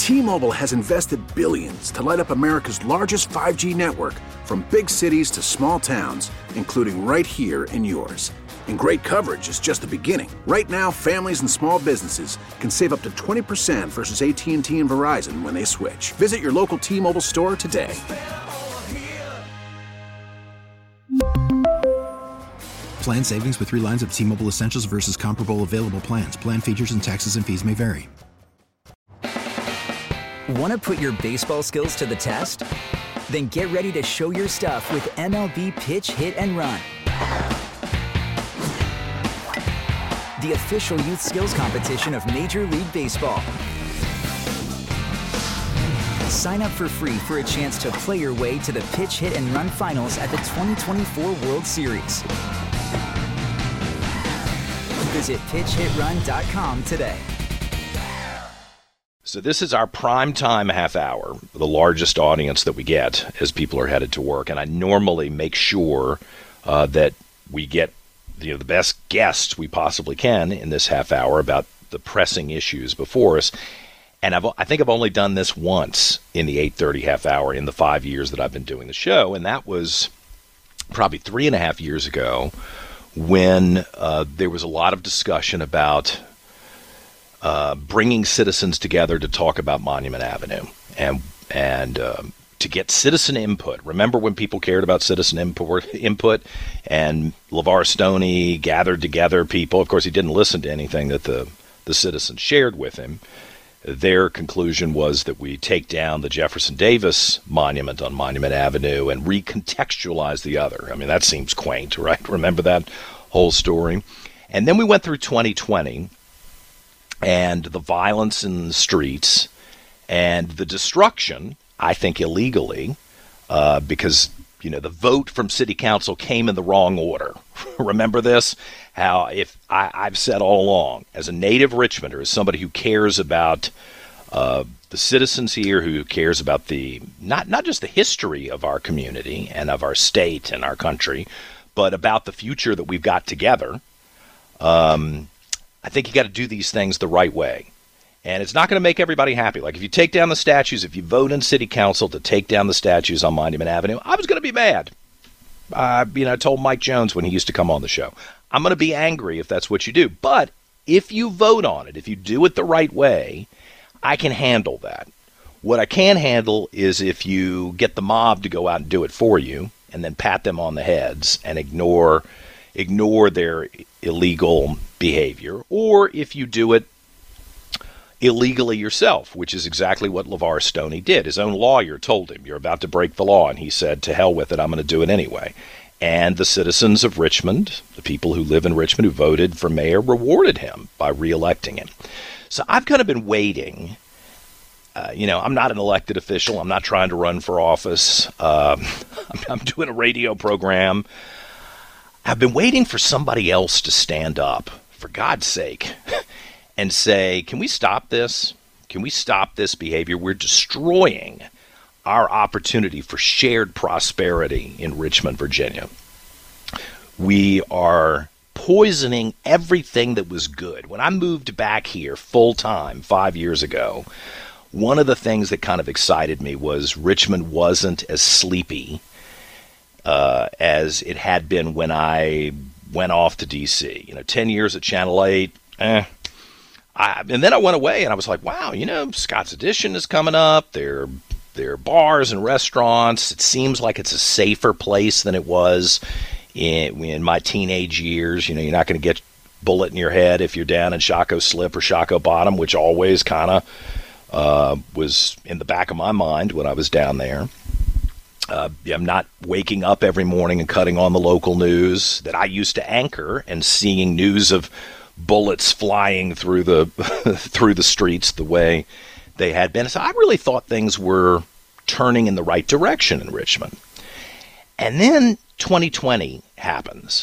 T-Mobile has invested billions to light up America's largest 5G network, from big cities to small towns, including right here in yours. And great coverage is just the beginning. Right now, families and small businesses can save up to 20% versus AT&T and Verizon when they switch. Visit your local T-Mobile store today. Plan savings with 3 lines of T-Mobile Essentials versus comparable available plans. Plan features and taxes and fees may vary. Want to put your baseball skills to the test? Then get ready to show your stuff with MLB Pitch, Hit, and Run, the official youth skills competition of Major League Baseball. Sign up for free for a chance to play your way to the Pitch, Hit, and Run finals at the 2024 World Series. Visit pitchhitrun.com today. So this is our prime time half hour, the largest audience that we get as people are headed to work. And I normally make sure that we get the best guests we possibly can in this half hour about the pressing issues before us. And I think I've only done this once in the 8:30 half hour in the 5 years that I've been doing the show. And that was probably 3.5 years ago, when there was a lot of discussion about bringing citizens together to talk about Monument Avenue and to get citizen input. Remember when people cared about citizen input and LeVar Stoney gathered together people? Of course, he didn't listen to anything that the citizens shared with him. Their conclusion was that we take down the Jefferson Davis monument on Monument Avenue and recontextualize the other. I mean, that seems quaint, right? Remember that whole story? And then we went through 2020 and the violence in the streets and the destruction, I think illegally, because, the vote from city council came in the wrong order. Remember this? How I've said all along, as a native Richmonder, as somebody who cares about the citizens here, who cares about the not just the history of our community and of our state and our country, but about the future that we've got together, I think you got to do these things the right way. And it's not going to make everybody happy. Like if you take down the statues, if you vote in city council to take down the statues on Monument Avenue, I was going to be mad. I told Mike Jones when he used to come on the show, I'm going to be angry if that's what you do. But if you vote on it, if you do it the right way, I can handle that. What I can handle is if you get the mob to go out and do it for you and then pat them on the heads and ignore their illegal behavior, or if you do it illegally yourself, which is exactly what LeVar Stoney did. His own lawyer told him, you're about to break the law, and he said, to hell with it, I'm going to do it anyway. And the citizens of Richmond, the people who live in Richmond who voted for mayor, rewarded him by reelecting him. So I've kind of been waiting. I'm not an elected official. I'm not trying to run for office. I'm doing a radio program. I've been waiting for somebody else to stand up, for God's sake, and say, can we stop this? Can we stop this behavior? We're destroying our opportunity for shared prosperity in Richmond, Virginia. We are poisoning everything that was good. When I moved back here full-time 5 years ago, one of the things that kind of excited me was Richmond wasn't as sleepy as it had been when I went off to D.C. 10 years at Channel 8, and then I went away and I was like, wow, Scott's Addition is coming up. There are bars and restaurants. It seems like it's a safer place than it was in my teenage years. You're not going to get bullet in your head if you're down in Shockoe Slip or Shockoe Bottom, which always kind of was in the back of my mind when I was down there. I'm not waking up every morning and cutting on the local news that I used to anchor and seeing news of bullets flying through the through the streets the way they had been. So I really thought things were turning in the right direction in Richmond. And then 2020 happens.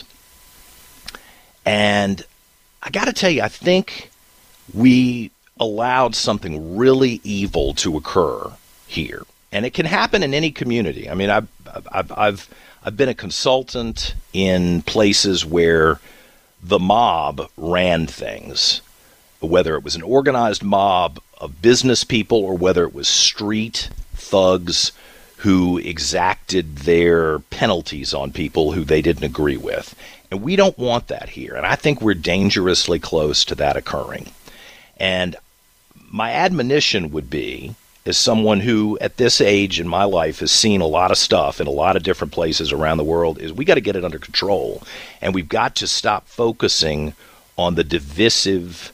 And I got to tell you, I think we allowed something really evil to occur here. And it can happen in any community. I mean, I've been a consultant in places where the mob ran things, whether it was an organized mob business people or whether it was street thugs who exacted their penalties on people who they didn't agree with. And we don't want that here. And I think we're dangerously close to that occurring. And my admonition would be, as someone who at this age in my life has seen a lot of stuff in a lot of different places around the world, is we got to get it under control. And we've got to stop focusing on the divisive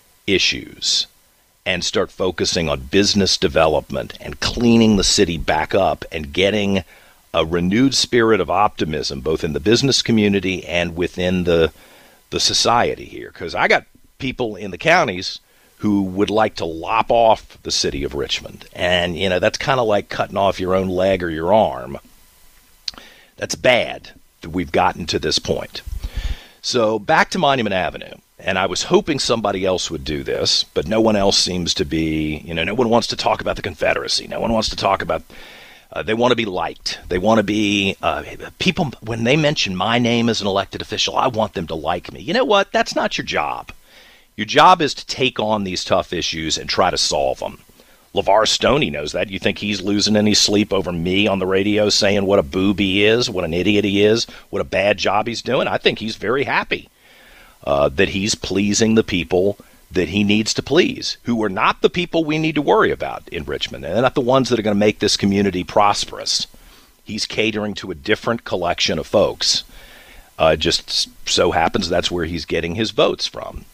issues and start focusing on business development and cleaning the city back up and getting a renewed spirit of optimism both in the business community and within the society here. Because I got people in the counties who would like to lop off the city of Richmond. And, you know, that's kind of like cutting off your own leg or your arm. That's bad that we've gotten to this point. So back to Monument Avenue. And I was hoping somebody else would do this, but no one else seems to be, you know, no one wants to talk about the Confederacy. No one wants to talk about, they want to be liked. They want to be, people, when they mention my name as an elected official, I want them to like me. You know what? That's not your job. Your job is to take on these tough issues and try to solve them. LeVar Stoney knows that. You think he's losing any sleep over me on the radio saying what a boob he is, what an idiot he is, what a bad job he's doing? I think he's very happy that he's pleasing the people that he needs to please, who are not the people we need to worry about in Richmond. And they're not the ones that are going to make this community prosperous. He's catering to a different collection of folks. Just so happens that's where he's getting his votes from.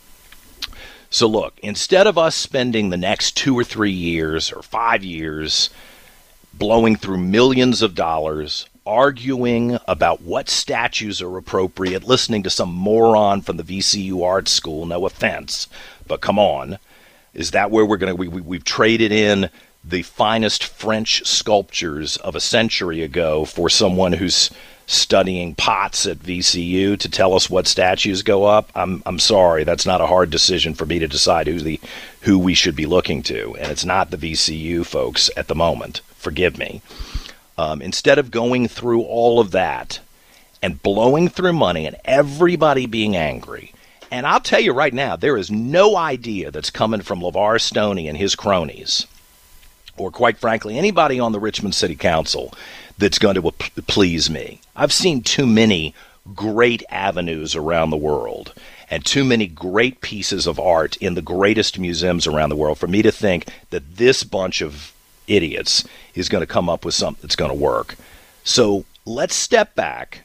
So look, instead of us spending the next 2 or 3 years or 5 years blowing through millions of dollars, arguing about what statues are appropriate, listening to some moron from the VCU art school, no offense, but come on, is that where we're going to, we've traded in the finest French sculptures of a century ago for someone who's studying pots at VCU to tell us what statues go up? I'm sorry, that's not a hard decision for me to decide who we should be looking to, and it's not the VCU folks at the moment. Forgive me. Instead of going through all of that and blowing through money and everybody being angry, and I'll tell you right now, there is no idea that's coming from LeVar Stoney and his cronies, or quite frankly, anybody on the Richmond City Council that's going to please me. I've seen too many great avenues around the world and too many great pieces of art in the greatest museums around the world for me to think that this bunch of idiots is going to come up with something that's going to work. So let's step back.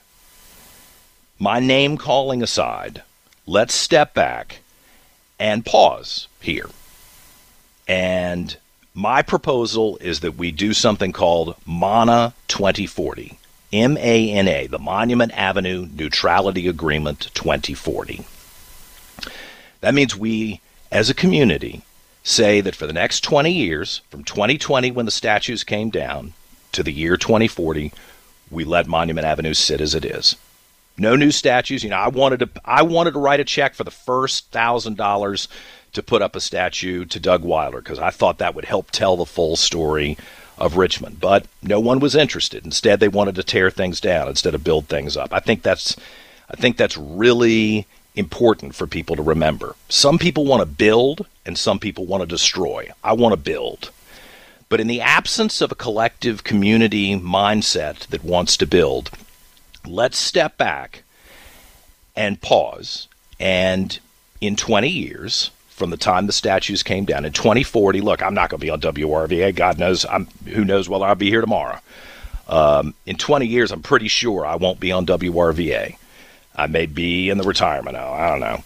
My name calling aside, let's step back and pause here. And my proposal is that we do something called MANA 2040. MANA, the Monument Avenue Neutrality Agreement 2040. That means we, as a community, say that for the next 20 years, from 2020 when the statues came down to the year 2040, we let Monument Avenue sit as it is. No new statues. You know, I wanted to write a check for the first $1,000 to put up a statue to Doug Weiler because I thought that would help tell the full story of Richmond. But no one was interested. Instead, they wanted to tear things down instead of build things up. I think that's really important for people to remember. Some people want to build and some people want to destroy. I want to build. But in the absence of a collective community mindset that wants to build, let's step back and pause. And in 20 years, from the time the statues came down, in 2040, look, I'm not going to be on WRVA. God knows, who knows whether I'll be here tomorrow. In 20 years, I'm pretty sure I won't be on WRVA. I may be in the retirement now. I don't know.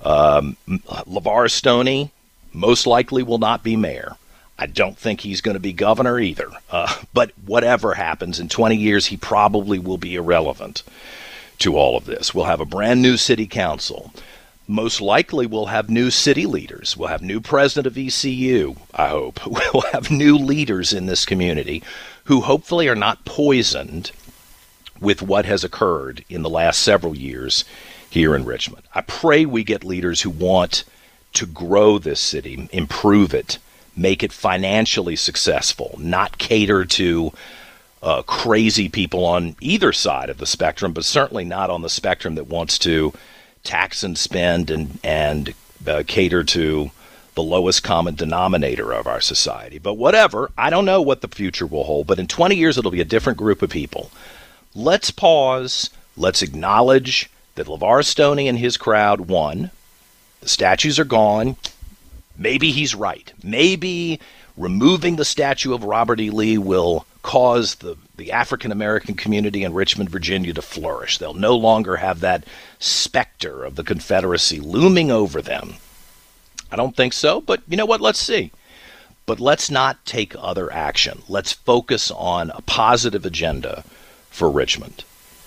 LeVar Stoney most likely will not be mayor. I don't think he's going to be governor either. But whatever happens, in 20 years, he probably will be irrelevant to all of this. We'll have a brand new city council. Most likely we'll have new city leaders. We'll have new president of ECU, I hope. We'll have new leaders in this community who hopefully are not poisoned with what has occurred in the last several years here in Richmond. I pray we get leaders who want to grow this city, improve it, make it financially successful, not cater to crazy people on either side of the spectrum, but certainly not on the spectrum that wants to tax and spend and cater to the lowest common denominator of our society. But whatever, I don't know what the future will hold, but in 20 years it'll be a different group of people. Let's pause. Let's acknowledge that LeVar Stoney and his crowd won. The statues are gone. Maybe he's right. Maybe removing the statue of Robert E. Lee will cause the African-American community in Richmond, Virginia to flourish. They'll no longer have that specter of the Confederacy looming over them. I don't think so, but you know what? Let's see. But let's not take other action. Let's focus on a positive agenda for Richmond.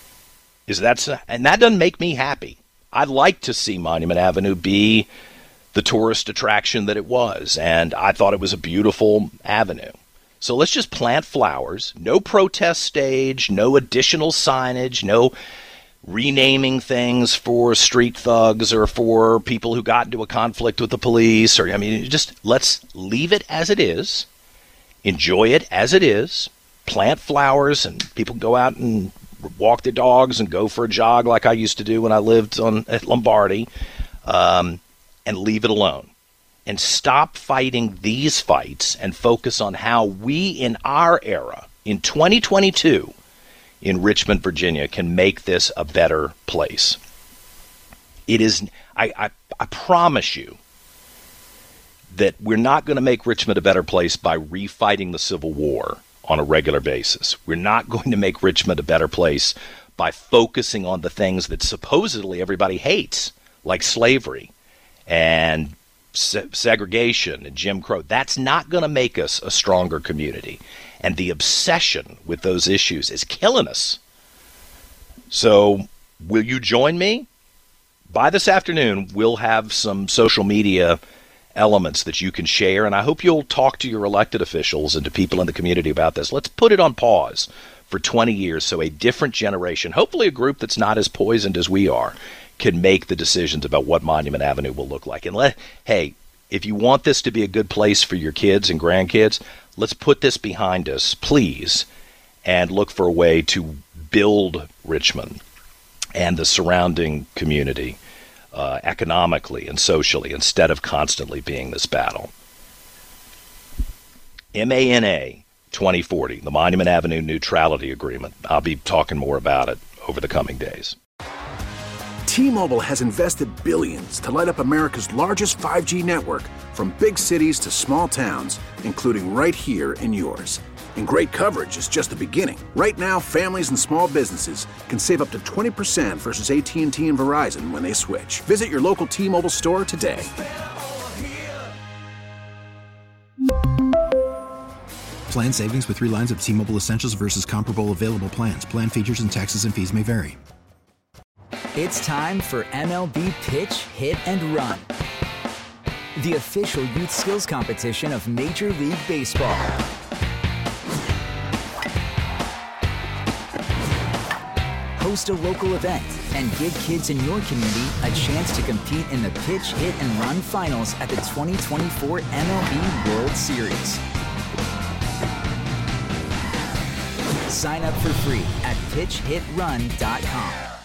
And that doesn't make me happy. I'd like to see Monument Avenue be the tourist attraction that it was, and I thought it was a beautiful avenue. So let's just plant flowers, no protest stage, no additional signage, no renaming things for street thugs or for people who got into a conflict with the police. Just let's leave it as it is, enjoy it as it is, plant flowers, and people go out and walk their dogs and go for a jog like I used to do when I lived at Lombardi, and leave it alone. And stop fighting these fights and focus on how we in our era, in 2022, in Richmond, Virginia, can make this a better place. It is, I promise you that we're not going to make Richmond a better place by refighting the Civil War on a regular basis. We're not going to make Richmond a better place by focusing on the things that supposedly everybody hates, like slavery and segregation and Jim Crow. That's not going to make us a stronger community. And the obsession with those issues is killing us. So will you join me? By this afternoon, we'll have some social media elements that you can share, and I hope you'll talk to your elected officials and to people in the community about this. Let's put it on pause for 20 years so a different generation, hopefully a group that's not as poisoned as we are, can make the decisions about what Monument Avenue will look like. And hey, if you want this to be a good place for your kids and grandkids, let's put this behind us, please, and look for a way to build Richmond and the surrounding community economically and socially, instead of constantly being this battle. MANA 2040, the Monument Avenue Neutrality Agreement. I'll be talking more about it over the coming days. T-Mobile has invested billions to light up America's largest 5G network, from big cities to small towns, including right here in yours. And great coverage is just the beginning. Right now, families and small businesses can save up to 20% versus AT&T and Verizon when they switch. Visit your local T-Mobile store today. Plan savings with 3 lines of T-Mobile Essentials versus comparable available plans. Plan features and taxes and fees may vary. It's time for MLB Pitch, Hit, and Run, the official youth skills competition of Major League Baseball. Host a local event and give kids in your community a chance to compete in the Pitch, Hit, and Run finals at the 2024 MLB World Series. Sign up for free at pitchhitrun.com.